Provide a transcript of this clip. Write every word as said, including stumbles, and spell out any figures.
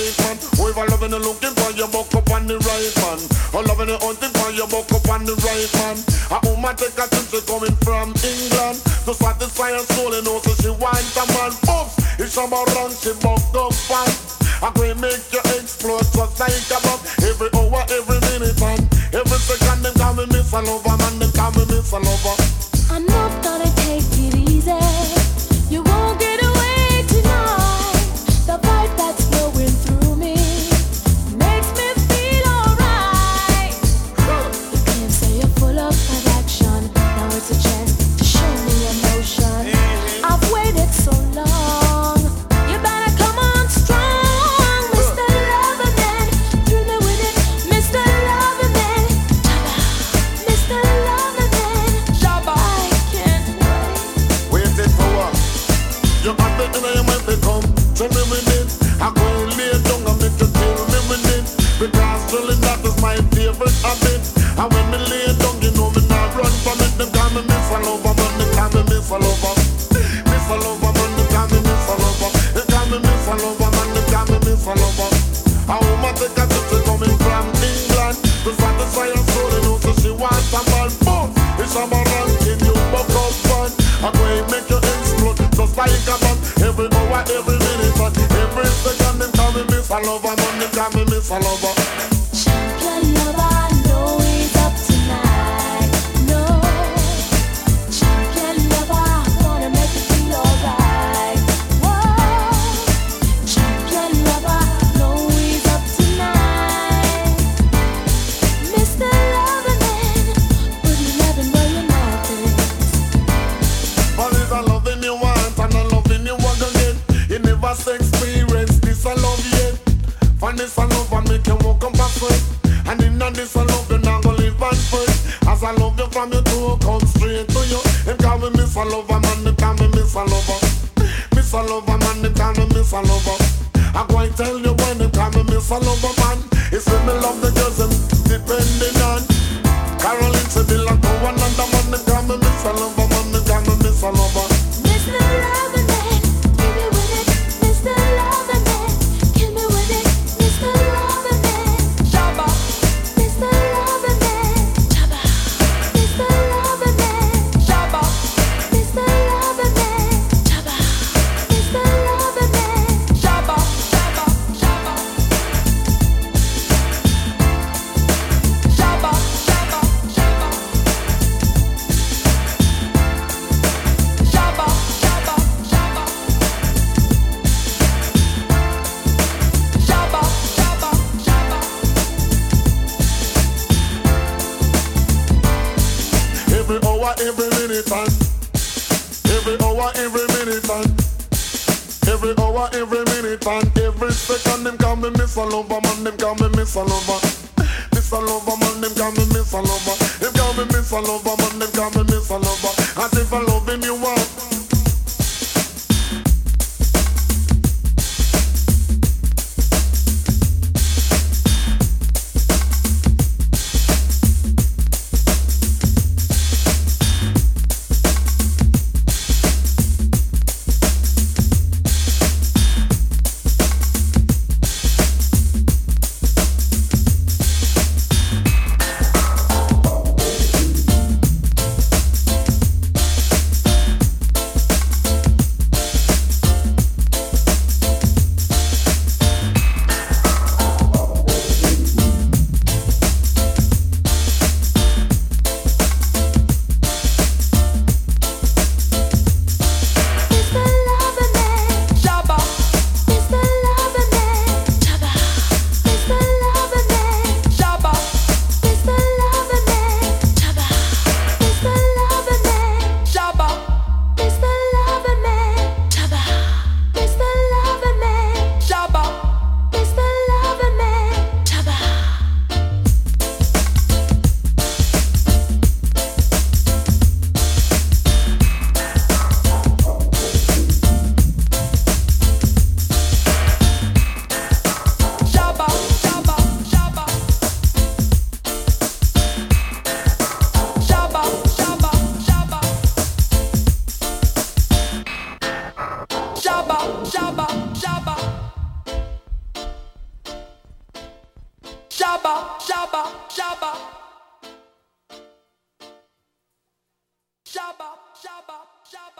right man. We ever loving and looking for you, buck up on the right man. Or loving and hunting for you, buck up on the right man. A woman take a trip, she coming from England to satisfy her soul and also she wants a man. Oops, it's about run, she bucked up fast. I'm gonna make you explode just like a bomb. Every hour, every minute, man. Every second, them call me Miss a Lover, man. Them call me Miss a Lover. I'm not gonna take it easy. You won't get away tonight. The vibe that's flowing through me makes me feel alright. You can't say you're full of attraction. Now it's a chance to show me emotion. I've waited so long. You better come on strong, Mister Loverman. Thrill me with it, Mister Loverman. Mister Loverman. I can't wait. Waiting for what? You got the in your mind to come. Tell me with it. I'm going to lay down and make you tell me with it. Because drilling that is my favorite habit. And when me lay down, you know me not run from it. Them call me Miss a Lover, man. Them call me Miss a Lover. Miss a Lover, man. Them call me Miss a Lover. They call me Miss a Lover, man. Them call me Miss a Lover. A woman take a trip, she coming from England to satisfy her soul and also she wants a man. Boom! It's a man ranking you, buck up fun. I'm going to make you explode just like a bomb. Every hour, every minute, but every second, them call me Miss a Lover, man. Them call me Miss a Lover. Champion lover, know he's up tonight. No, champion lover, wanna make you feel alright. Whoa, champion lover, know he's up tonight. Mister Loverman, put me loving where your mouth is. But it's a loving you want and a loving you want again. You never say experience this a love yet. For this a love and make you walk up a foot. And in a this a love you not gonna live and foot. As I love you from your toe come straight to you. Them call me Miss a Lover, man. Them call me Miss a Lover. Miss a Lover, man. Them call me Miss a Lover. I'm going to tell you when them call me Miss a Lover, man. It's when me love the girls them depending on. Caroline said they like one another, man. Them call me Miss a Lover, man. Them call me Miss a Lover. Mister Loverman, give me with it, Mister Loverman, give me with it, Mister Loverman, Shabba, Mister Loverman, Shabba, Mister Loverman, Shabba, Mister Loverman, Shabba, Mister Loverman, Shabba, Shabba, Shabba, Shabba, Shabba, Shabba. Shabba, shabba, shabba. Shabba, shabba, shabba. Every hour, every minute, and every hour, every minute, and every hour, every minute, and every second, them call me Miss a Lover, man. Them call me Miss a Lover. Miss a Lover, man. Them call me Miss a Lover. Them call me Miss a Lover, man. Them call me Miss a Lover. As if I loving you want. Shabba, shabba, shabba.